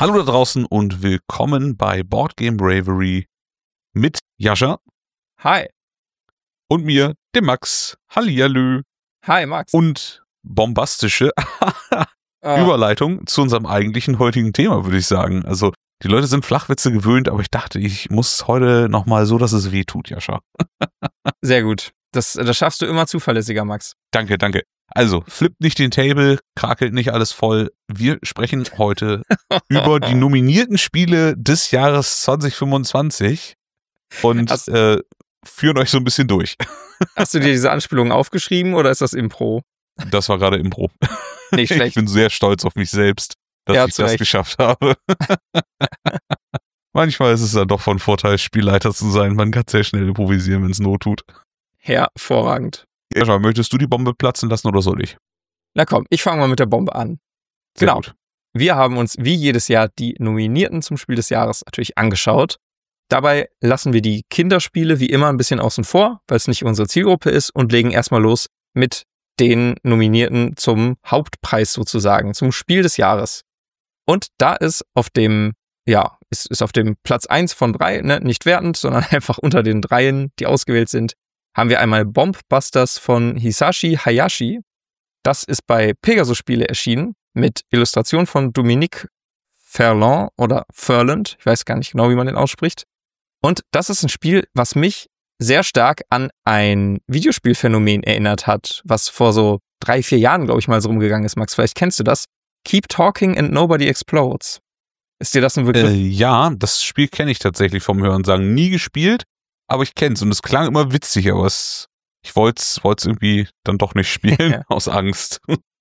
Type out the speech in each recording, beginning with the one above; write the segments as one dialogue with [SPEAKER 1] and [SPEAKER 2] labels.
[SPEAKER 1] Hallo da draußen und willkommen bei Board Game Bravery mit Jascha.
[SPEAKER 2] Hi.
[SPEAKER 1] Und mir, dem Max. Hallihallo.
[SPEAKER 2] Hi, Max.
[SPEAKER 1] Und bombastische Überleitung zu unserem eigentlichen heutigen Thema, würde ich sagen. Also, die Leute sind Flachwitze gewöhnt, aber ich dachte, ich muss heute nochmal so, dass es weh tut, Jascha.
[SPEAKER 2] Sehr gut. Das schaffst du immer zuverlässiger, Max.
[SPEAKER 1] Danke. Also, flippt nicht den Table, krakelt nicht alles voll. Wir sprechen heute über die nominierten Spiele des Jahres 2025 und führen euch so ein bisschen durch.
[SPEAKER 2] Hast du dir diese Anspielung aufgeschrieben oder ist das Impro?
[SPEAKER 1] Das war gerade Impro.
[SPEAKER 2] Nicht schlecht.
[SPEAKER 1] Ich bin sehr stolz auf mich selbst, dass ich das geschafft habe. Manchmal ist es dann doch von Vorteil, Spielleiter zu sein. Man kann sehr schnell improvisieren, wenn es Not tut.
[SPEAKER 2] Hervorragend.
[SPEAKER 1] Jascha, möchtest du die Bombe platzen lassen oder soll ich?
[SPEAKER 2] Na komm, ich fange mal mit der Bombe an.
[SPEAKER 1] Sehr gut.
[SPEAKER 2] Wir haben uns wie jedes Jahr die Nominierten zum Spiel des Jahres natürlich angeschaut. Dabei lassen wir die Kinderspiele wie immer ein bisschen außen vor, weil es nicht unsere Zielgruppe ist, und legen erstmal los mit den Nominierten zum Hauptpreis sozusagen, zum Spiel des Jahres. Und da ist auf dem, ist auf dem Platz 1 von 3, ne, nicht wertend, sondern einfach unter den 3, die ausgewählt sind, haben wir einmal Bombbusters von Hisashi Hayashi. Das ist bei Pegasus Spiele erschienen, mit Illustration von Dominique Ferland oder Ferland. Ich weiß gar nicht genau, wie man den ausspricht. Und das ist ein Spiel, was mich sehr stark an ein Videospielphänomen erinnert hat, was vor so 3-4 Jahren, glaube ich, mal so rumgegangen ist. Max, vielleicht kennst du das. Keep Talking and Nobody Explodes. Ist dir das ein Begriff?
[SPEAKER 1] Ja, das Spiel kenne ich tatsächlich vom Hörensagen. Nie gespielt, aber ich kenne es und es klang immer witzig, aber ich wollte es irgendwie dann doch nicht spielen, aus Angst.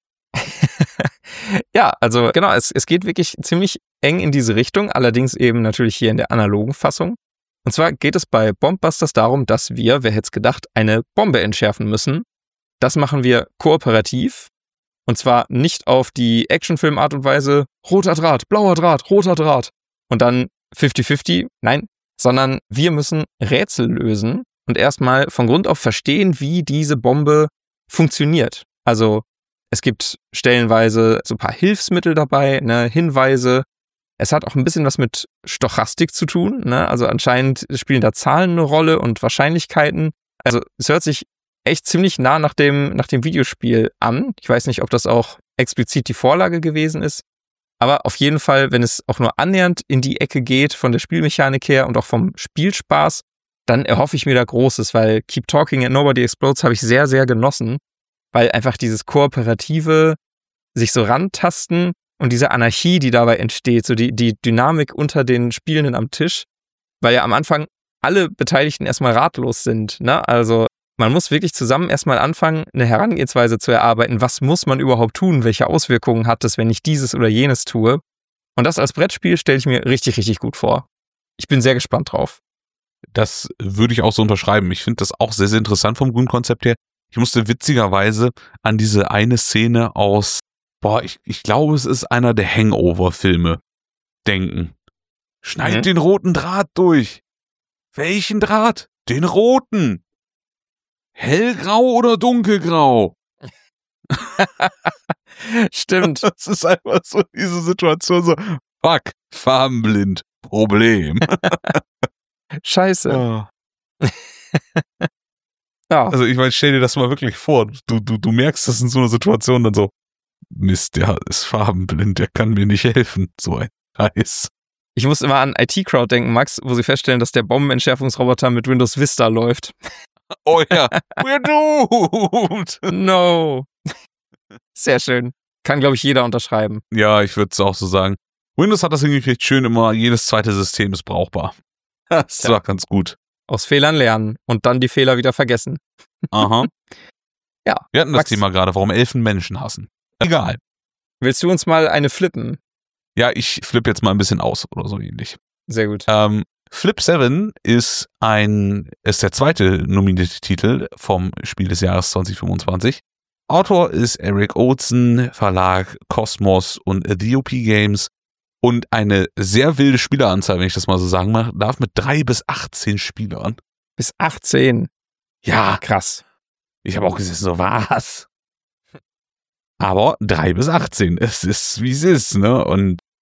[SPEAKER 2] Ja, also genau, es geht wirklich ziemlich eng in diese Richtung, allerdings eben natürlich hier in der analogen Fassung. Und zwar geht es bei Bombbusters darum, dass wir, wer hätte es gedacht, eine Bombe entschärfen müssen. Das machen wir kooperativ. Und zwar nicht auf die Actionfilm-Art und Weise, roter Draht, blauer Draht, roter Draht und dann 50-50, nein, sondern wir müssen Rätsel lösen und erstmal von Grund auf verstehen, wie diese Bombe funktioniert. Also es gibt stellenweise so ein paar Hilfsmittel dabei, ne, Hinweise. Es hat auch ein bisschen was mit Stochastik zu tun, ne? Also anscheinend spielen da Zahlen eine Rolle und Wahrscheinlichkeiten. Also es hört sich echt ziemlich nah nach dem Videospiel an. Ich weiß nicht, ob das auch explizit die Vorlage gewesen ist. Aber auf jeden Fall, wenn es auch nur annähernd in die Ecke geht von der Spielmechanik her und auch vom Spielspaß, dann erhoffe ich mir da Großes, weil Keep Talking and Nobody Explodes habe ich sehr, sehr genossen, weil einfach dieses kooperative sich so rantasten und diese Anarchie, die dabei entsteht, so die Dynamik unter den Spielenden am Tisch, weil ja am Anfang alle Beteiligten erstmal ratlos sind, ne? Also man muss wirklich zusammen erstmal anfangen, eine Herangehensweise zu erarbeiten. Was muss man überhaupt tun? Welche Auswirkungen hat es, wenn ich dieses oder jenes tue? Und das als Brettspiel stelle ich mir richtig, richtig gut vor. Ich bin sehr gespannt drauf.
[SPEAKER 1] Das würde ich auch so unterschreiben. Ich finde das auch sehr, sehr interessant vom Grundkonzept her. Ich musste witzigerweise an diese eine Szene aus, ich glaube, es ist einer der Hangover-Filme denken. Schneid den roten Draht durch. Welchen Draht? Den roten. Hellgrau oder dunkelgrau?
[SPEAKER 2] Stimmt.
[SPEAKER 1] Das ist einfach so diese Situation so, fuck, farbenblind, Problem.
[SPEAKER 2] Scheiße.
[SPEAKER 1] Ja.
[SPEAKER 2] Ja.
[SPEAKER 1] Also ich meine, stell dir das mal wirklich vor. Du merkst das in so einer Situation dann so, Mist, der ist farbenblind, der kann mir nicht helfen. So ein Scheiß.
[SPEAKER 2] Ich muss immer an IT-Crowd denken, Max, wo sie feststellen, dass der Bombenentschärfungsroboter mit Windows Vista läuft.
[SPEAKER 1] Oh ja, we're doomed.
[SPEAKER 2] No. Sehr schön. Kann, glaube ich, jeder unterschreiben.
[SPEAKER 1] Ja, ich würde es auch so sagen. Windows hat das hingekriegt, schön immer, jedes zweite System ist brauchbar. Das war ganz gut.
[SPEAKER 2] Aus Fehlern lernen und dann die Fehler wieder vergessen.
[SPEAKER 1] Aha.
[SPEAKER 2] Ja.
[SPEAKER 1] Wir hatten das
[SPEAKER 2] Max,
[SPEAKER 1] Thema gerade, warum Elfen Menschen hassen. Egal.
[SPEAKER 2] Willst du uns mal eine flippen?
[SPEAKER 1] Ja, ich flippe jetzt mal ein bisschen aus oder so ähnlich.
[SPEAKER 2] Sehr gut.
[SPEAKER 1] Flip 7 ist der zweite nominierte Titel vom Spiel des Jahres 2025. Autor ist Eric Olsen, Verlag Cosmos und DOP Games und eine sehr wilde Spieleranzahl, wenn ich das mal so sagen darf, mit 3 bis 18 Spielern.
[SPEAKER 2] Bis 18?
[SPEAKER 1] Ja.
[SPEAKER 2] Krass.
[SPEAKER 1] Ich habe auch gesessen, so was? Aber 3 bis 18, es ist, wie es ist, ne? Und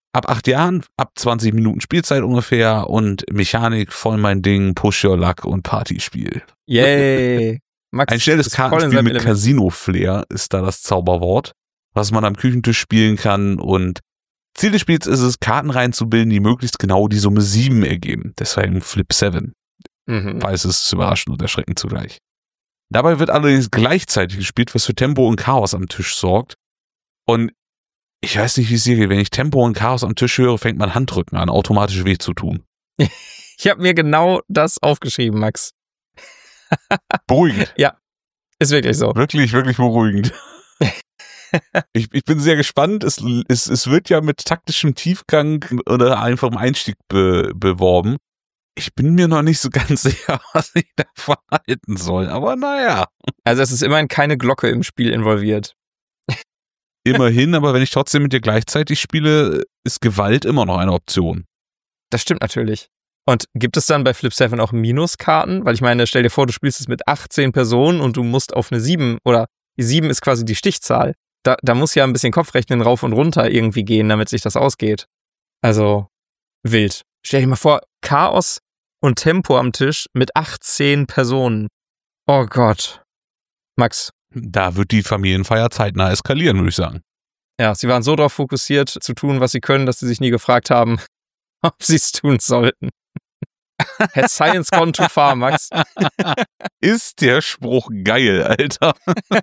[SPEAKER 1] ab 8 Jahren, ab 20 Minuten Spielzeit ungefähr und Mechanik voll mein Ding, Push Your Luck und Partyspiel.
[SPEAKER 2] Yay. Max
[SPEAKER 1] Ein schnelles
[SPEAKER 2] ist voll in
[SPEAKER 1] Kartenspiel
[SPEAKER 2] seinem
[SPEAKER 1] mit
[SPEAKER 2] Element.
[SPEAKER 1] Casino-Flair ist da das Zauberwort, was man am Küchentisch spielen kann. Und Ziel des Spiels ist es, Karten reinzubilden, die möglichst genau die Summe 7 ergeben. Deswegen Flip 7. Weil es ist überraschend und erschreckend zugleich. Dabei wird allerdings gleichzeitig gespielt, was für Tempo und Chaos am Tisch sorgt. Und ich weiß nicht, wie es dir geht. Wenn ich Tempo und Chaos am Tisch höre, fängt mein Handrücken an, automatisch weh zu tun.
[SPEAKER 2] Ich habe mir genau das aufgeschrieben, Max.
[SPEAKER 1] Beruhigend.
[SPEAKER 2] Ja, ist wirklich so.
[SPEAKER 1] Wirklich, wirklich beruhigend. Ich bin sehr gespannt. Es wird ja mit taktischem Tiefgang oder einfachem Einstieg beworben. Ich bin mir noch nicht so ganz sicher, was ich davon halten soll. Aber naja.
[SPEAKER 2] Also es ist immerhin keine Glocke im Spiel involviert.
[SPEAKER 1] Immerhin, aber wenn ich trotzdem mit dir gleichzeitig spiele, ist Gewalt immer noch eine Option.
[SPEAKER 2] Das stimmt natürlich. Und gibt es dann bei Flip 7 auch Minuskarten? Weil ich meine, stell dir vor, du spielst es mit 18 Personen und du musst auf eine 7 oder die 7 ist quasi die Stichzahl. Da muss ja ein bisschen Kopfrechnen rauf und runter irgendwie gehen, damit sich das ausgeht. Also wild. Stell dir mal vor, Chaos und Tempo am Tisch mit 18 Personen. Oh Gott. Max.
[SPEAKER 1] Da wird die Familienfeier zeitnah eskalieren, würde ich sagen.
[SPEAKER 2] Ja, sie waren so darauf fokussiert, zu tun, was sie können, dass sie sich nie gefragt haben, ob sie es tun sollten. Has science gone too far, Max?
[SPEAKER 1] Ist der Spruch geil, Alter.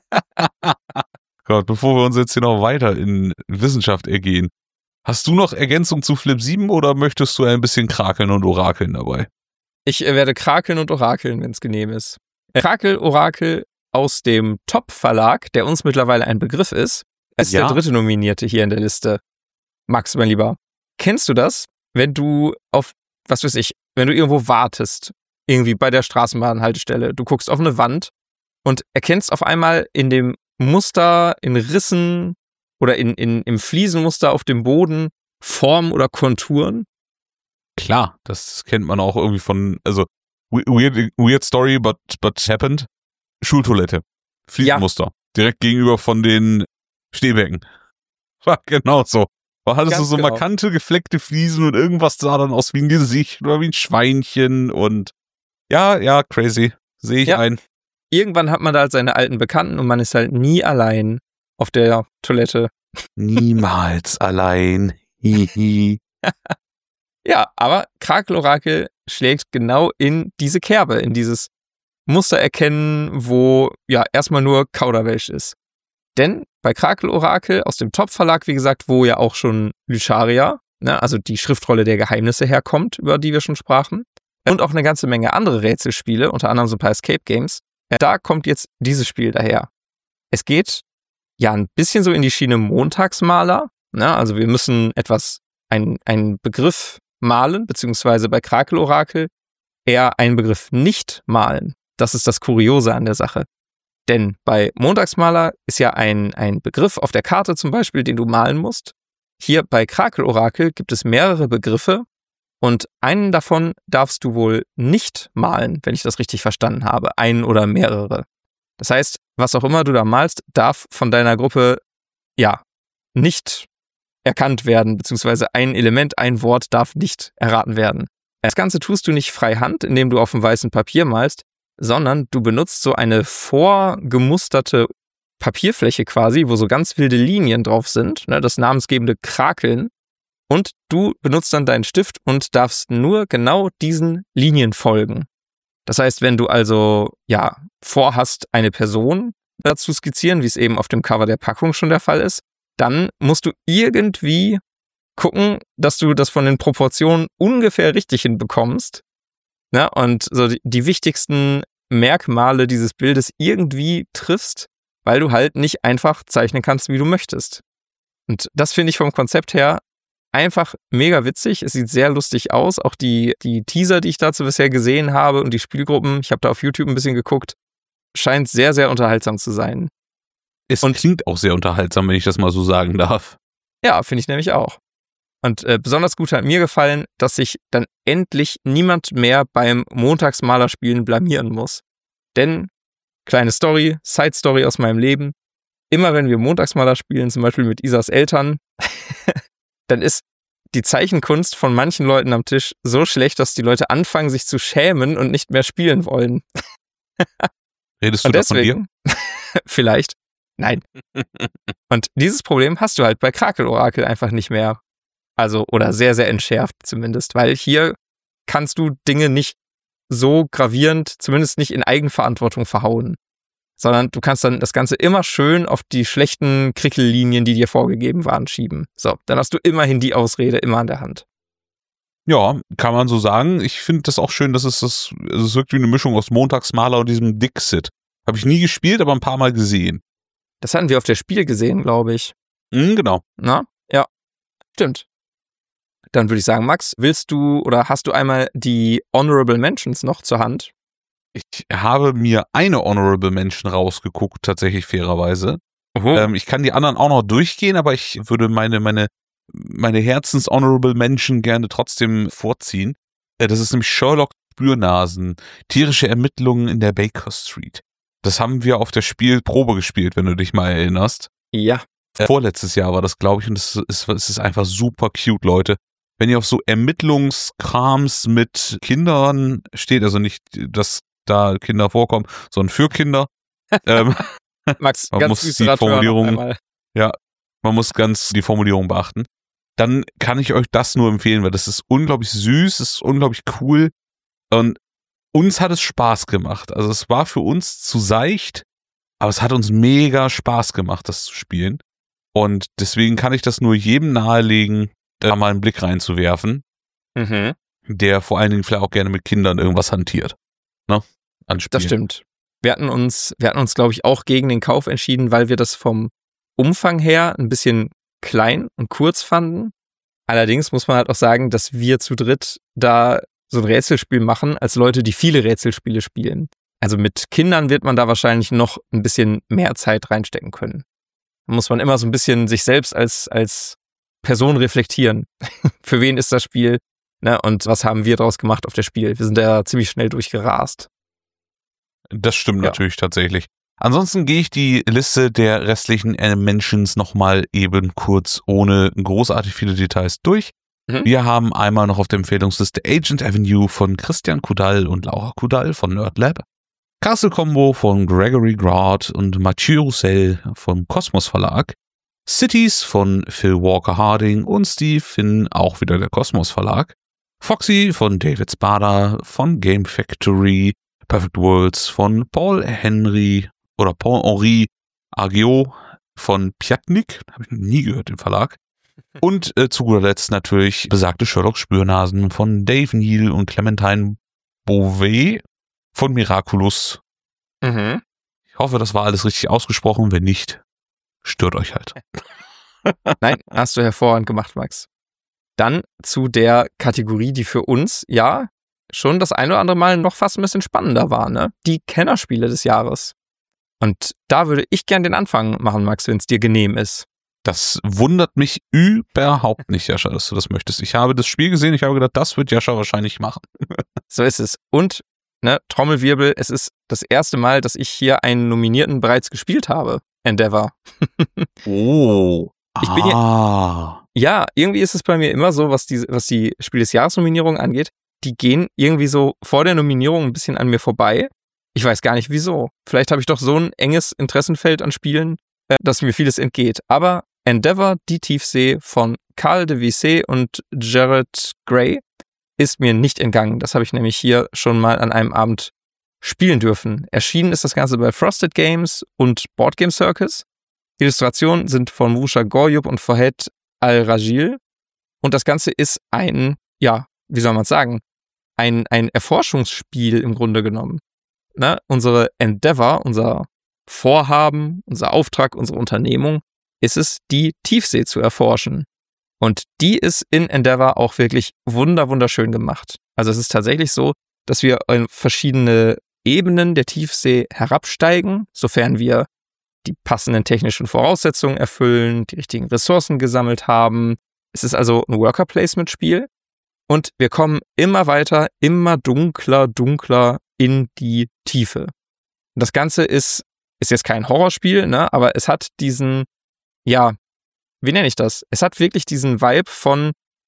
[SPEAKER 1] Gott, bevor wir uns jetzt hier noch weiter in Wissenschaft ergehen, hast du noch Ergänzung zu Flip 7 oder möchtest du ein bisschen krakeln und orakeln dabei?
[SPEAKER 2] Ich werde krakeln und orakeln, wenn es genehm ist. Krakel, Orakel aus dem Top-Verlag, der uns mittlerweile ein Begriff ist der dritte Nominierte hier in der Liste. Max, mein Lieber, kennst du das, wenn du auf, was weiß ich, wenn du irgendwo wartest, irgendwie bei der Straßenbahnhaltestelle, du guckst auf eine Wand und erkennst auf einmal in dem Muster, in Rissen oder im Fliesenmuster auf dem Boden Formen oder Konturen?
[SPEAKER 1] Klar, das kennt man auch irgendwie von, also weird story, but happened. Schultoilette, Fliesenmuster, direkt gegenüber von den Stehbecken. War genau so. Hattest du so markante, gefleckte Fliesen und irgendwas sah dann aus wie ein Gesicht oder wie ein Schweinchen und ja, crazy. Sehe ich ein.
[SPEAKER 2] Irgendwann hat man da halt seine alten Bekannten und man ist halt nie allein auf der Toilette.
[SPEAKER 1] Niemals allein. Hihi.
[SPEAKER 2] Ja, aber Krakel-Orakel schlägt genau in diese Kerbe, in dieses Muster erkennen, wo ja erstmal nur Kauderwelsch ist. Denn bei Krakel-Orakel aus dem Top-Verlag, wie gesagt, wo ja auch schon Lycharia, also die Schriftrolle der Geheimnisse herkommt, über die wir schon sprachen, und auch eine ganze Menge andere Rätselspiele, unter anderem so ein paar Escape Games, da kommt jetzt dieses Spiel daher. Es geht ja ein bisschen so in die Schiene Montagsmaler, also wir müssen einen Begriff malen, beziehungsweise bei Krakel-Orakel eher einen Begriff nicht malen. Das ist das Kuriose an der Sache. Denn bei Montagsmaler ist ja ein Begriff auf der Karte zum Beispiel, den du malen musst. Hier bei Krakel-Orakel gibt es mehrere Begriffe und einen davon darfst du wohl nicht malen, wenn ich das richtig verstanden habe. Einen oder mehrere. Das heißt, was auch immer du da malst, darf von deiner Gruppe nicht erkannt werden, beziehungsweise ein Element, ein Wort darf nicht erraten werden. Das Ganze tust du nicht freihand, indem du auf dem weißen Papier malst, sondern du benutzt so eine vorgemusterte Papierfläche quasi, wo so ganz wilde Linien drauf sind, das namensgebende Krakeln. Und du benutzt dann deinen Stift und darfst nur genau diesen Linien folgen. Das heißt, wenn du also vorhast, eine Person dazu skizzieren, wie es eben auf dem Cover der Packung schon der Fall ist, dann musst du irgendwie gucken, dass du das von den Proportionen ungefähr richtig hinbekommst. Und so die wichtigsten Merkmale dieses Bildes irgendwie triffst, weil du halt nicht einfach zeichnen kannst, wie du möchtest. Und das finde ich vom Konzept her einfach mega witzig. Es sieht sehr lustig aus. Auch die Teaser, die ich dazu bisher gesehen habe und die Spielgruppen, ich habe da auf YouTube ein bisschen geguckt, scheint sehr, sehr unterhaltsam zu sein.
[SPEAKER 1] Es klingt auch sehr unterhaltsam, wenn ich das mal so sagen darf.
[SPEAKER 2] Ja, finde ich nämlich auch. Und besonders gut hat mir gefallen, dass sich dann endlich niemand mehr beim Montagsmalerspielen blamieren muss. Denn, kleine Story, Side-Story aus meinem Leben, immer wenn wir Montagsmaler spielen, zum Beispiel mit Isas Eltern, dann ist die Zeichenkunst von manchen Leuten am Tisch so schlecht, dass die Leute anfangen, sich zu schämen und nicht mehr spielen wollen.
[SPEAKER 1] Redest du da von dir?
[SPEAKER 2] Vielleicht. Nein. Und dieses Problem hast du halt bei Krakel-Orakel einfach nicht mehr. Also, oder sehr, sehr entschärft zumindest, weil hier kannst du Dinge nicht so gravierend, zumindest nicht in Eigenverantwortung verhauen. Sondern du kannst dann das Ganze immer schön auf die schlechten Krickellinien, die dir vorgegeben waren, schieben. So, dann hast du immerhin die Ausrede immer an der Hand.
[SPEAKER 1] Ja, kann man so sagen. Ich finde das auch schön, dass es wirkt wie eine Mischung aus Montagsmaler und diesem Dixit. Habe ich nie gespielt, aber ein paar Mal gesehen.
[SPEAKER 2] Das hatten wir auf der Spiel gesehen, glaube ich.
[SPEAKER 1] Genau.
[SPEAKER 2] Na? Ja, stimmt. Dann würde ich sagen, Max, willst du oder hast du einmal die Honorable Mentions noch zur Hand?
[SPEAKER 1] Ich habe mir eine Honorable Mention rausgeguckt, tatsächlich fairerweise. Ich kann die anderen auch noch durchgehen, aber ich würde meine Herzens-Honorable Mention gerne trotzdem vorziehen. Das ist nämlich Sherlock Spürnasen, tierische Ermittlungen in der Baker Street. Das haben wir auf der Spielprobe gespielt, wenn du dich mal erinnerst.
[SPEAKER 2] Ja.
[SPEAKER 1] Vorletztes Jahr war das, glaube ich, und es ist einfach super cute, Leute. Wenn ihr auf so Ermittlungskrams mit Kindern steht, also nicht, dass da Kinder vorkommen, sondern für Kinder.
[SPEAKER 2] Max,
[SPEAKER 1] man
[SPEAKER 2] ganz
[SPEAKER 1] muss
[SPEAKER 2] süß
[SPEAKER 1] die Formulierung,
[SPEAKER 2] ja,
[SPEAKER 1] man muss ganz die Formulierung beachten. Dann kann ich euch das nur empfehlen, weil das ist unglaublich süß, es ist unglaublich cool und uns hat es Spaß gemacht. Also es war für uns zu seicht, aber es hat uns mega Spaß gemacht, das zu spielen. Und deswegen kann ich das nur jedem nahelegen, da mal einen Blick reinzuwerfen, der vor allen Dingen vielleicht auch gerne mit Kindern irgendwas hantiert. Ne?
[SPEAKER 2] Das stimmt. Wir hatten uns, glaube ich, auch gegen den Kauf entschieden, weil wir das vom Umfang her ein bisschen klein und kurz fanden. Allerdings muss man halt auch sagen, dass wir zu dritt da so ein Rätselspiel machen, als Leute, die viele Rätselspiele spielen. Also mit Kindern wird man da wahrscheinlich noch ein bisschen mehr Zeit reinstecken können. Da muss man immer so ein bisschen sich selbst als Person reflektieren. Für wen ist das Spiel? Ne? Und was haben wir daraus gemacht auf das Spiel? Wir sind da ziemlich schnell durchgerast.
[SPEAKER 1] Das stimmt natürlich tatsächlich. Ansonsten gehe ich die Liste der restlichen Mentions nochmal eben kurz ohne großartig viele Details durch. Wir haben einmal noch auf der Empfehlungsliste Agent Avenue von Christian Kudal und Laura Kudal von NerdLab, Castle Combo von Gregory Grant und Mathieu Roussel vom Kosmos Verlag, Cities von Phil Walker Harding und Steve Finn, auch wieder der Kosmos Verlag, Foxy von David Spada von Game Factory, Perfect Worlds von Paul-Henri Agiot von Piatnik, habe ich noch nie gehört, den Verlag. Und zu guter Letzt natürlich besagte Sherlock Spürnasen von Dave Neal und Clementine Beauvais von Miraculous. Ich hoffe, das war alles richtig ausgesprochen. Wenn nicht, stört euch halt.
[SPEAKER 2] Nein, hast du hervorragend gemacht, Max. Dann zu der Kategorie, die für uns, ja, schon das ein oder andere Mal noch fast ein bisschen spannender war, ne? Die Kennerspiele des Jahres. Und da würde ich gern den Anfang machen, Max, wenn es dir genehm ist.
[SPEAKER 1] Das wundert mich überhaupt nicht, Jascha, dass du das möchtest. Ich habe das Spiel gesehen, ich habe gedacht, das wird Jascha wahrscheinlich machen.
[SPEAKER 2] So ist es. Und, ne, Trommelwirbel, es ist das erste Mal, dass ich hier einen Nominierten bereits gespielt habe. Endeavor.
[SPEAKER 1] Oh.
[SPEAKER 2] Ich bin ja, irgendwie ist es bei mir immer so, was die Spiel des Jahres-Nominierung angeht, die gehen irgendwie so vor der Nominierung ein bisschen an mir vorbei. Ich weiß gar nicht wieso. Vielleicht habe ich doch so ein enges Interessenfeld an Spielen, dass mir vieles entgeht. Aber Endeavor, die Tiefsee von Carl de Vissé und Jared Gray ist mir nicht entgangen. Das habe ich nämlich hier schon mal an einem Abend spielen dürfen. Erschienen ist das Ganze bei Frosted Games und Board Game Circus. Illustrationen sind von Musha Goryub und Fahed Al-Rajil. Und das Ganze ist ein, ja, wie soll man es sagen, ein Erforschungsspiel im Grunde genommen. Ne? Unsere Endeavor, unser Vorhaben, unser Auftrag, unsere Unternehmung ist es, die Tiefsee zu erforschen. Und die ist in Endeavor auch wirklich wunderschön gemacht. Also es ist tatsächlich so, dass wir in verschiedene Ebenen der Tiefsee herabsteigen, sofern wir die passenden technischen Voraussetzungen erfüllen, die richtigen Ressourcen gesammelt haben. Es ist also ein Worker-Placement-Spiel. Und wir kommen immer weiter, immer dunkler in die Tiefe. Und das Ganze ist jetzt kein Horrorspiel, ne? Aber es hat diesen, ja, wie nenne ich das? Es hat wirklich diesen Vibe von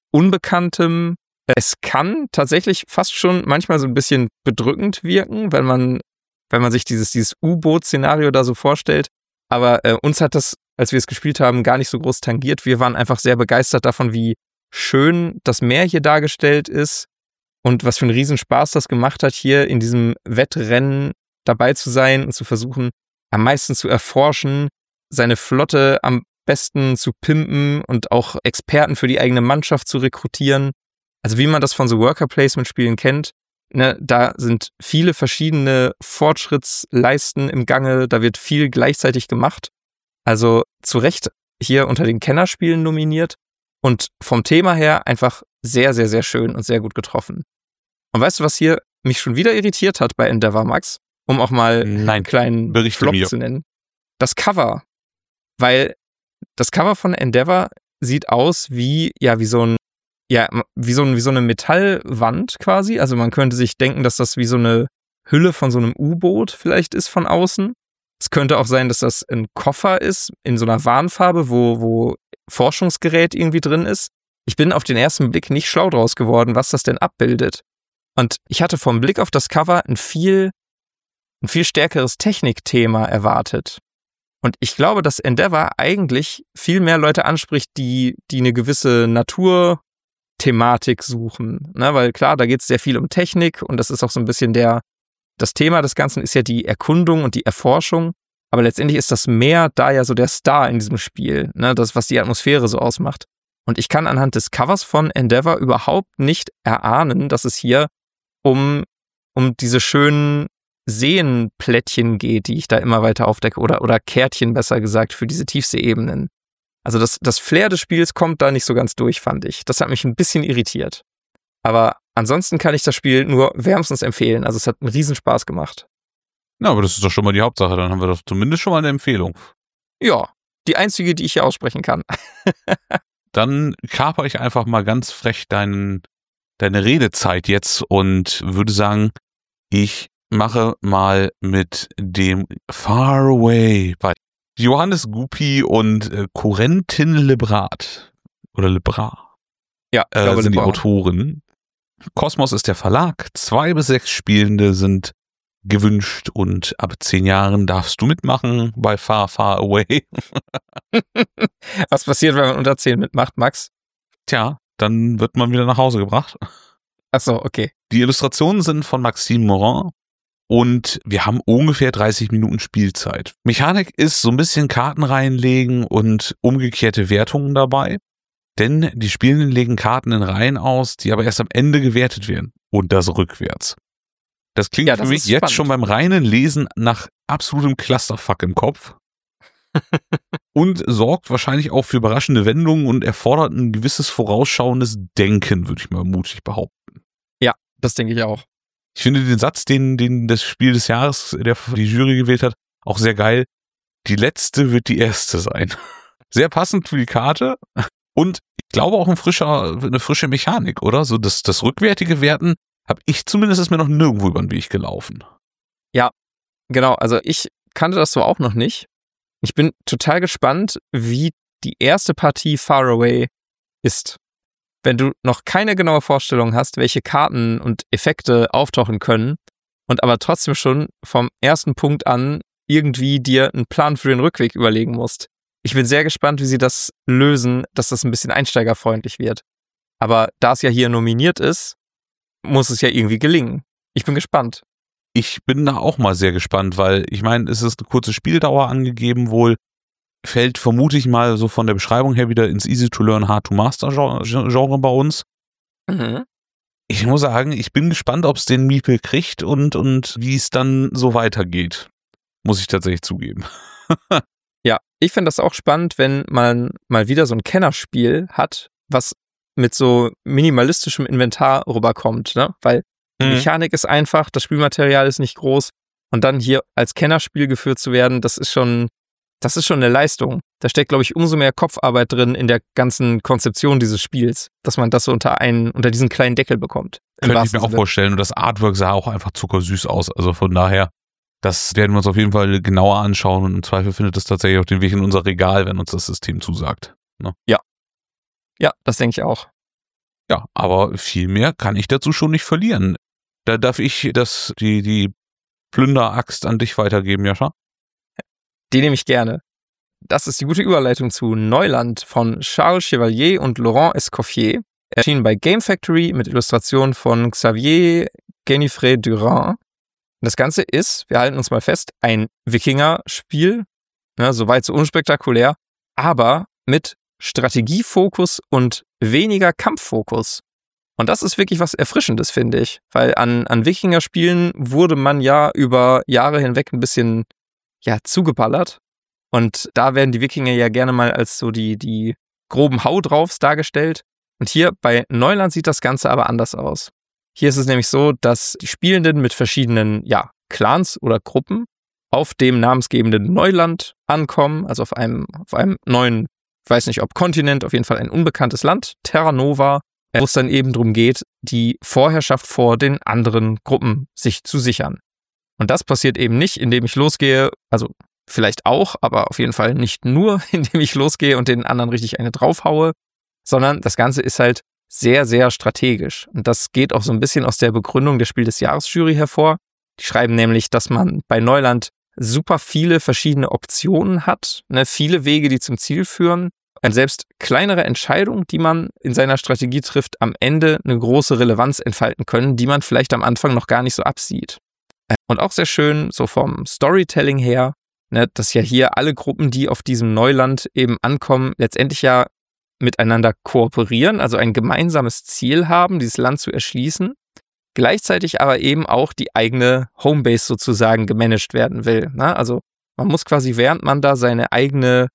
[SPEAKER 2] Unbekanntem. Es kann tatsächlich fast schon manchmal so ein bisschen bedrückend wirken, wenn man sich dieses U-Boot-Szenario da so vorstellt. Aber uns hat das, als wir es gespielt haben, gar nicht so groß tangiert. Wir waren einfach sehr begeistert davon, wie schön das Meer hier dargestellt ist und was für einen Riesenspaß das gemacht hat, hier in diesem Wettrennen dabei zu sein und zu versuchen, am meisten zu erforschen, seine Flotte am besten zu pimpen und auch Experten für die eigene Mannschaft zu rekrutieren. Also wie man das von so Worker-Placement-Spielen kennt, ne, da sind viele verschiedene Fortschrittsleisten im Gange, da wird viel gleichzeitig gemacht. Also zu Recht hier unter den Kennerspielen nominiert und vom Thema her einfach sehr, sehr, sehr schön und sehr gut getroffen. Und weißt du, was hier mich schon wieder irritiert hat bei Endeavor, Max? Um auch mal einen kleinen Flop zu nennen. Das Cover. Weil das Cover von Endeavor sieht aus wie so eine Metallwand quasi. Also man könnte sich denken, dass das wie so eine Hülle von so einem U-Boot vielleicht ist von außen. Es könnte auch sein, dass das ein Koffer ist in so einer Warnfarbe, wo Forschungsgerät irgendwie drin ist. Ich bin auf den ersten Blick nicht schlau draus geworden, was das denn abbildet. Und ich hatte vom Blick auf das Cover ein viel stärkeres Technikthema erwartet. Und ich glaube, dass Endeavor eigentlich viel mehr Leute anspricht, die eine gewisse Naturthematik suchen. Ne? Weil klar, da geht es sehr viel um Technik und das ist auch so ein bisschen das Thema des Ganzen ist ja die Erkundung und die Erforschung. Aber letztendlich ist das Meer da ja so der Star in diesem Spiel. Ne? Das, was die Atmosphäre so ausmacht. Und ich kann anhand des Covers von Endeavor überhaupt nicht erahnen, dass es hier um diese schönen Seenplättchen geht, die ich da immer weiter aufdecke, oder Kärtchen besser gesagt, für diese Tiefseeebenen. Also das Flair des Spiels kommt da nicht so ganz durch, fand ich. Das hat mich ein bisschen irritiert. Aber ansonsten kann ich das Spiel nur wärmstens empfehlen. Also es hat einen Riesenspaß gemacht.
[SPEAKER 1] Na, aber das ist doch schon mal die Hauptsache. Dann haben wir doch zumindest schon mal eine Empfehlung.
[SPEAKER 2] Ja, die einzige, die ich hier aussprechen kann.
[SPEAKER 1] Dann kaper ich einfach mal ganz frech deine Redezeit jetzt und würde sagen, ich mache mal mit dem Far Away bei Johannes Gupi und Corentin Lebrat. Oder Lebrat.
[SPEAKER 2] Ja, ich glaube,
[SPEAKER 1] sind die Autoren. Kosmos ist der Verlag. 2 bis 6 Spielende sind gewünscht und ab 10 Jahren darfst du mitmachen bei Far, Far Away.
[SPEAKER 2] Was passiert, wenn man unter 10 mitmacht, Max?
[SPEAKER 1] Tja, dann wird man wieder nach Hause gebracht.
[SPEAKER 2] Ach so, okay.
[SPEAKER 1] Die Illustrationen sind von Maxime Morin und wir haben ungefähr 30 Minuten Spielzeit. Mechanik ist so ein bisschen Karten reinlegen und umgekehrte Wertungen dabei, denn die Spielenden legen Karten in Reihen aus, die aber erst am Ende gewertet werden und das rückwärts. Das klingt für mich jetzt schon beim reinen Lesen nach absolutem Clusterfuck im Kopf und sorgt wahrscheinlich auch für überraschende Wendungen und erfordert ein gewisses vorausschauendes Denken, würde ich mal mutig behaupten.
[SPEAKER 2] Ja, das denke ich auch.
[SPEAKER 1] Ich finde den Satz, den das Spiel des Jahres, der die Jury gewählt hat, auch sehr geil. Die letzte wird die erste sein. Sehr passend für die Karte und ich glaube auch eine frische Mechanik, oder? So das rückwärtige Werten habe ich zumindest, ist mir noch nirgendwo über den Weg gelaufen.
[SPEAKER 2] Ja, genau. Also ich kannte das so auch noch nicht. Ich bin total gespannt, wie die erste Partie Far Away ist. Wenn du noch keine genaue Vorstellung hast, welche Karten und Effekte auftauchen können und aber trotzdem schon vom ersten Punkt an irgendwie dir einen Plan für den Rückweg überlegen musst. Ich bin sehr gespannt, wie sie das lösen, dass das ein bisschen einsteigerfreundlich wird. Aber da es ja hier nominiert ist, muss es ja irgendwie gelingen. Ich bin gespannt.
[SPEAKER 1] Ich bin da auch mal sehr gespannt, weil ich meine, es ist eine kurze Spieldauer angegeben wohl, fällt vermute ich mal so von der Beschreibung her wieder ins Easy-to-Learn, Hard-to-Master-Genre bei uns.
[SPEAKER 2] Mhm.
[SPEAKER 1] Ich muss sagen, ich bin gespannt, ob es den Miepel kriegt und wie es dann so weitergeht. Muss ich tatsächlich zugeben.
[SPEAKER 2] Ja, ich finde das auch spannend, wenn man mal wieder so ein Kennerspiel hat, was mit so minimalistischem Inventar rüberkommt, ne? Weil die Mechanik ist einfach, das Spielmaterial ist nicht groß und dann hier als Kennerspiel geführt zu werden, das ist schon eine Leistung. Da steckt, glaube ich, umso mehr Kopfarbeit drin in der ganzen Konzeption dieses Spiels, dass man das so unter diesen kleinen Deckel bekommt.
[SPEAKER 1] Könnte ich mir auch vorstellen. Und das Artwork sah auch einfach zuckersüß aus. Also von daher, das werden wir uns auf jeden Fall genauer anschauen und im Zweifel findet es tatsächlich auch den Weg in unser Regal, wenn uns das System zusagt. Ne?
[SPEAKER 2] Ja. Ja, das denke ich auch.
[SPEAKER 1] Ja, aber viel mehr kann ich dazu schon nicht verlieren. Da darf ich die Plünderaxt an dich weitergeben, Jascha?
[SPEAKER 2] Die nehme ich gerne. Das ist die gute Überleitung zu Neuland von Charles Chevalier und Laurent Escoffier. Erschienen bei Game Factory mit Illustrationen von Xavier Genifray-Durand. Das Ganze ist, wir halten uns mal fest, ein Wikinger-Spiel, soweit so unspektakulär, aber mit Strategiefokus und weniger Kampffokus. Und das ist wirklich was Erfrischendes, finde ich, weil an Wikinger-Spielen wurde man ja über Jahre hinweg ein bisschen zugeballert. Und da werden die Wikinger ja gerne mal als so die groben Hau-draufs dargestellt. Und hier bei Neuland sieht das Ganze aber anders aus. Hier ist es nämlich so, dass die Spielenden mit verschiedenen Clans oder Gruppen auf dem namensgebenden Neuland ankommen, also auf einem neuen, ich weiß nicht ob Kontinent, auf jeden Fall ein unbekanntes Land, Terra Nova, wo es dann eben darum geht, die Vorherrschaft vor den anderen Gruppen sich zu sichern. Und das passiert eben nicht, indem ich losgehe, also vielleicht auch, aber auf jeden Fall nicht nur, indem ich losgehe und den anderen richtig eine draufhaue, sondern das Ganze ist halt sehr, sehr strategisch. Und das geht auch so ein bisschen aus der Begründung der Spiel des Jahres-Jury hervor. Die schreiben nämlich, dass man bei Neuland super viele verschiedene Optionen hat, viele Wege, die zum Ziel führen. Und selbst kleinere Entscheidungen, die man in seiner Strategie trifft, am Ende eine große Relevanz entfalten können, die man vielleicht am Anfang noch gar nicht so absieht. Und auch sehr schön, so vom Storytelling her, dass ja hier alle Gruppen, die auf diesem Neuland eben ankommen, letztendlich ja miteinander kooperieren, also ein gemeinsames Ziel haben, dieses Land zu erschließen, gleichzeitig aber eben auch die eigene Homebase sozusagen gemanagt werden will. Also man muss quasi, während man da seine eigene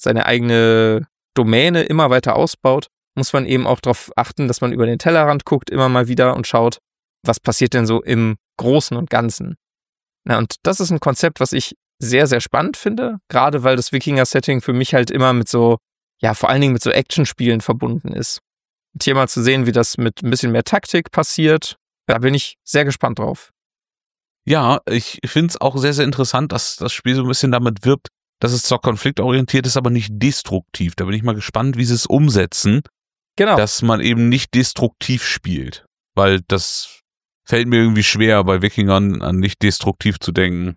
[SPEAKER 2] Domäne immer weiter ausbaut, muss man eben auch darauf achten, dass man über den Tellerrand guckt, immer mal wieder und schaut, was passiert denn so im Großen und Ganzen. Und das ist ein Konzept, was ich sehr, sehr spannend finde, gerade weil das Wikinger-Setting für mich halt immer mit so, vor allen Dingen mit so Actionspielen verbunden ist. Und hier mal zu sehen, wie das mit ein bisschen mehr Taktik passiert, da bin ich sehr gespannt drauf.
[SPEAKER 1] Ja, ich finde es auch sehr, sehr interessant, dass das Spiel so ein bisschen damit wirbt, dass es zwar konfliktorientiert ist, aber nicht destruktiv. Da bin ich mal gespannt, wie sie es umsetzen, dass man eben nicht destruktiv spielt. Weil das fällt mir irgendwie schwer, bei Wikingern an nicht destruktiv zu denken.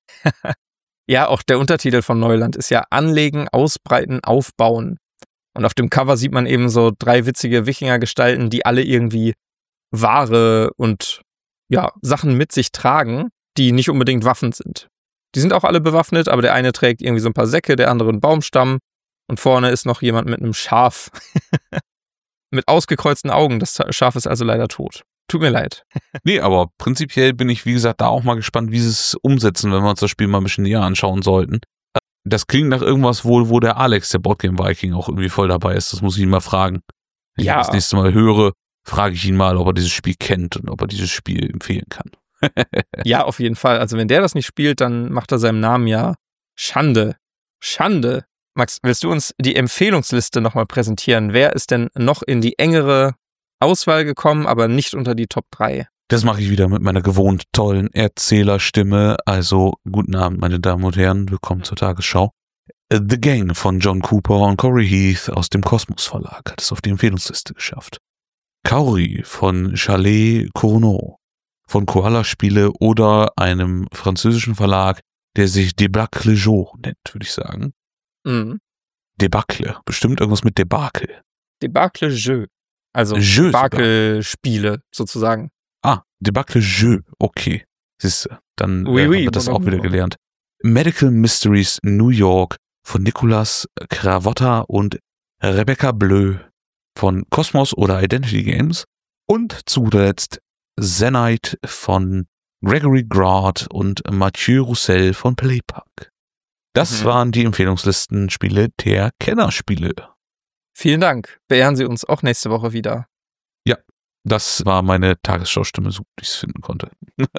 [SPEAKER 2] Ja, auch der Untertitel von Neuland ist ja Anlegen, Ausbreiten, Aufbauen. Und auf dem Cover sieht man eben so 3 witzige Wikinger-Gestalten, die alle irgendwie Ware und Sachen mit sich tragen, die nicht unbedingt Waffen sind. Die sind auch alle bewaffnet, aber der eine trägt irgendwie so ein paar Säcke, der andere einen Baumstamm und vorne ist noch jemand mit einem Schaf. Mit ausgekreuzten Augen. Das Schaf ist also leider tot. Tut mir leid.
[SPEAKER 1] Nee, aber prinzipiell bin ich, wie gesagt, da auch mal gespannt, wie sie es umsetzen, wenn wir uns das Spiel mal ein bisschen näher anschauen sollten. Das klingt nach irgendwas, wo der Alex, der Boardgame Viking, auch irgendwie voll dabei ist. Das muss ich ihn mal fragen. Wenn ich das nächste Mal höre, frage ich ihn mal, ob er dieses Spiel kennt und ob er dieses Spiel empfehlen kann.
[SPEAKER 2] Ja, auf jeden Fall. Also wenn der das nicht spielt, dann macht er seinem Namen ja Schande. Schande. Max, willst du uns die Empfehlungsliste nochmal präsentieren? Wer ist denn noch in die engere Auswahl gekommen, aber nicht unter die Top 3?
[SPEAKER 1] Das mache ich wieder mit meiner gewohnt tollen Erzählerstimme. Also, guten Abend, meine Damen und Herren. Willkommen zur Tagesschau. The Gang von John Cooper und Corey Heath aus dem Kosmos Verlag hat es auf die Empfehlungsliste geschafft. Kauri von Chalet Cournot von Koala Spiele oder einem französischen Verlag, der sich Debacle Jour nennt, würde ich sagen.
[SPEAKER 2] Mhm.
[SPEAKER 1] Debacle. Bestimmt irgendwas mit Debacle.
[SPEAKER 2] Debacle Jeu. Also Debacle-Spiele sozusagen.
[SPEAKER 1] Debacle Jeu. Okay. Siehste, dann haben wir das auch wieder gelernt. Medical Mysteries New York von Nicolas Cravotta und Rebecca Bleu von Cosmos oder Identity Games. Und zuletzt Zenite von Gregory Grard und Mathieu Roussel von Playpunk. Das waren die Empfehlungslistenspiele der Kennerspiele.
[SPEAKER 2] Vielen Dank. Beehren Sie uns auch nächste Woche wieder.
[SPEAKER 1] Ja, das war meine Tagesschau-Stimme, so gut ich es finden konnte.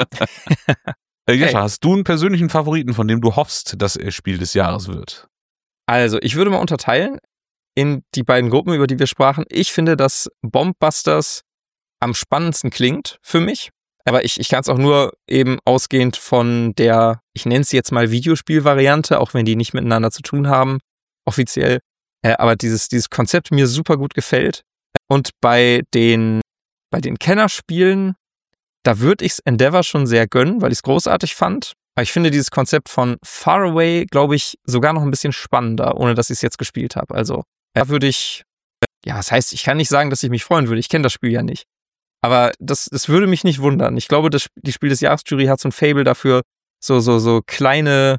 [SPEAKER 1] Jascha, hast du einen persönlichen Favoriten, von dem du hoffst, dass er Spiel des Jahres wird?
[SPEAKER 2] Also, ich würde mal unterteilen in die beiden Gruppen, über die wir sprachen. Ich finde, dass Bombbusters am spannendsten klingt für mich. Aber ich kann es auch nur eben ausgehend von der, ich nenne es jetzt mal Videospielvariante, auch wenn die nicht miteinander zu tun haben, offiziell. Aber dieses Konzept mir super gut gefällt. Und bei den Kennerspielen, da würde ich's Endeavor schon sehr gönnen, weil ich es großartig fand. Aber ich finde dieses Konzept von Faraway, glaube ich, sogar noch ein bisschen spannender, ohne dass ich es jetzt gespielt habe. Also da würde ich, das heißt, ich kann nicht sagen, dass ich mich freuen würde. Ich kenne das Spiel ja nicht. Aber das würde mich nicht wundern. Ich glaube, die Spiel des Jahres-Jury hat so ein Faible dafür, so kleine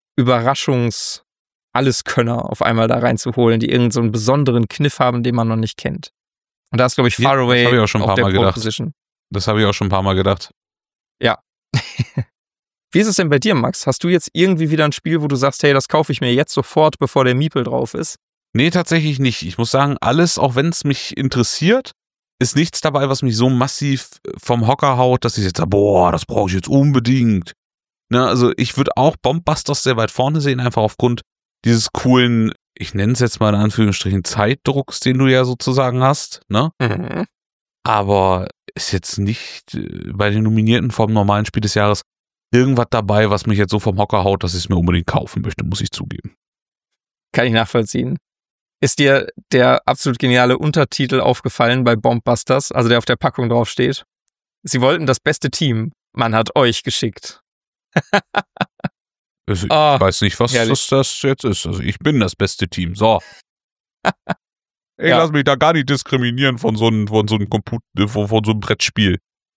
[SPEAKER 2] Überraschungs-Alleskönner auf einmal da reinzuholen, die irgendeinen so einen besonderen Kniff haben, den man noch nicht kennt. Und da ist, glaube ich, Faraway
[SPEAKER 1] das hab ich auch schon ein
[SPEAKER 2] auf
[SPEAKER 1] paar
[SPEAKER 2] der
[SPEAKER 1] Mal
[SPEAKER 2] Pole Position.
[SPEAKER 1] Das habe ich auch schon ein paar Mal gedacht.
[SPEAKER 2] Ja. Wie ist es denn bei dir, Max? Hast du jetzt irgendwie wieder ein Spiel, wo du sagst, hey, das kaufe ich mir jetzt sofort, bevor der Miepel drauf ist?
[SPEAKER 1] Nee, tatsächlich nicht. Ich muss sagen, alles, auch wenn es mich interessiert, ist nichts dabei, was mich so massiv vom Hocker haut, dass ich jetzt sage, boah, das brauche ich jetzt unbedingt. Ne, also ich würde auch Bombbusters sehr weit vorne sehen, einfach aufgrund dieses coolen, ich nenne es jetzt mal in Anführungsstrichen, Zeitdrucks, den du ja sozusagen hast. Ne?
[SPEAKER 2] Mhm.
[SPEAKER 1] Aber ist jetzt nicht bei den Nominierten vom normalen Spiel des Jahres irgendwas dabei, was mich jetzt so vom Hocker haut, dass ich es mir unbedingt kaufen möchte, muss ich zugeben.
[SPEAKER 2] Kann ich nachvollziehen. Ist dir der absolut geniale Untertitel aufgefallen bei Bombbusters, also der auf der Packung draufsteht? Sie wollten das beste Team. Man hat euch geschickt.
[SPEAKER 1] Also ich weiß nicht, was
[SPEAKER 2] herrlich.
[SPEAKER 1] das jetzt ist. Also ich bin das beste Team. So. Ich
[SPEAKER 2] Ja.
[SPEAKER 1] lass mich da gar nicht diskriminieren von so einem Brettspiel.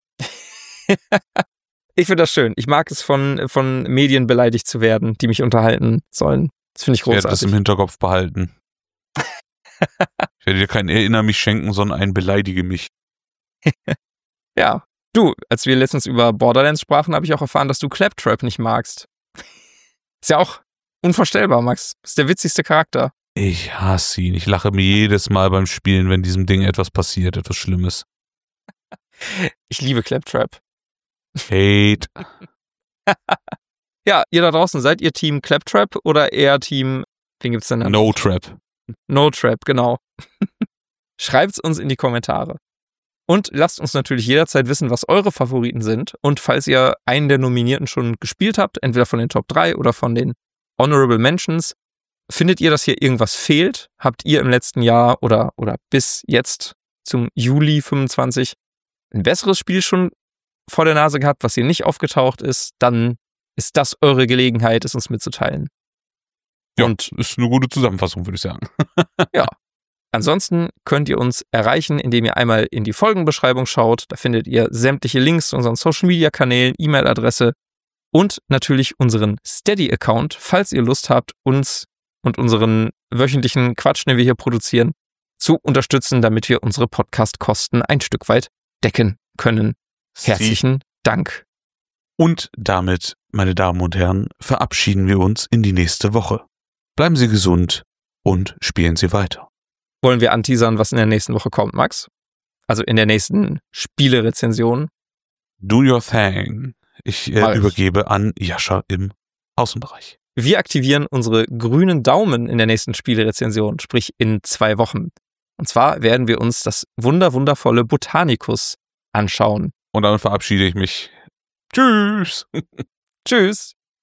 [SPEAKER 2] Ich finde das schön. Ich mag es, von Medien beleidigt zu werden, die mich unterhalten sollen. Das finde ich
[SPEAKER 1] Ich werde das
[SPEAKER 2] großartig.
[SPEAKER 1] im Hinterkopf behalten. Ich werde dir kein Erinner mich schenken, sondern ein Beleidige mich.
[SPEAKER 2] Ja. Du, als wir letztens über Borderlands sprachen, habe ich auch erfahren, dass du Claptrap nicht magst. Ist ja auch unvorstellbar, Max. Ist der witzigste Charakter.
[SPEAKER 1] Ich hasse ihn. Ich lache mir jedes Mal beim Spielen, wenn diesem Ding etwas passiert, etwas Schlimmes.
[SPEAKER 2] Ich liebe Claptrap.
[SPEAKER 1] Hate.
[SPEAKER 2] Ja, ihr da draußen, seid ihr Team Claptrap oder eher Team, wen gibt's denn da?
[SPEAKER 1] No Trap.
[SPEAKER 2] No Trap, genau. Schreibt's uns in die Kommentare. Und lasst uns natürlich jederzeit wissen, was eure Favoriten sind. Und falls ihr einen der Nominierten schon gespielt habt, entweder von den Top 3 oder von den Honorable Mentions, findet ihr, dass hier irgendwas fehlt? Habt ihr im letzten Jahr oder bis jetzt zum Juli 25 ein besseres Spiel schon vor der Nase gehabt, was hier nicht aufgetaucht ist? Dann ist das eure Gelegenheit, es uns mitzuteilen.
[SPEAKER 1] Ja,
[SPEAKER 2] Und
[SPEAKER 1] ist eine gute Zusammenfassung, würde ich sagen.
[SPEAKER 2] ansonsten könnt ihr uns erreichen, indem ihr einmal in die Folgenbeschreibung schaut. Da findet ihr sämtliche Links zu unseren Social-Media-Kanälen, E-Mail-Adresse und natürlich unseren Steady-Account, falls ihr Lust habt, uns und unseren wöchentlichen Quatsch, den wir hier produzieren, zu unterstützen, damit wir unsere Podcast-Kosten ein Stück weit decken können. Herzlichen Dank.
[SPEAKER 1] Und damit, meine Damen und Herren, verabschieden wir uns in die nächste Woche. Bleiben Sie gesund und spielen Sie weiter.
[SPEAKER 2] Wollen wir anteasern, was in der nächsten Woche kommt, Max? Also in der nächsten Spielerezension.
[SPEAKER 1] Do your thing. Ich übergebe an Jascha im Außenbereich.
[SPEAKER 2] Wir aktivieren unsere grünen Daumen in der nächsten Spielerezension, sprich in 2 Wochen. Und zwar werden wir uns das wundervolle Botanicus anschauen.
[SPEAKER 1] Und damit verabschiede ich mich. Tschüss.
[SPEAKER 2] Tschüss.